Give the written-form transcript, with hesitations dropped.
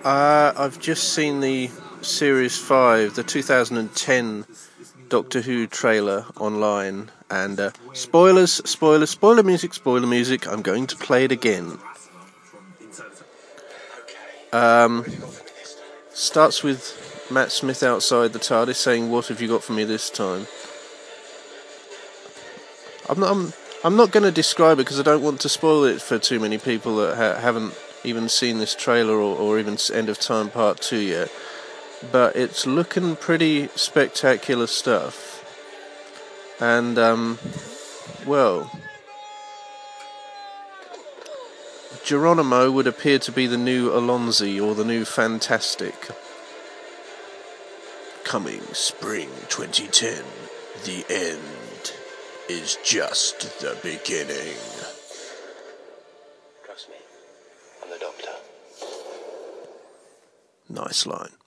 I've just seen the Series 5, the 2010 Doctor Who trailer online, and spoiler music, I'm going to play it again. Starts with Matt Smith outside the TARDIS saying, "What have you got for me this time?" I'm not going to describe it because I don't want to spoil it for too many people that haven't even seen this trailer or even End of Time Part 2 yet. But it's looking pretty spectacular stuff. And, well, Geronimo would appear to be the new Alonzi or the new Fantastic. Coming spring 2010, the end is just the beginning. Trust me, I'm the Doctor. Nice line.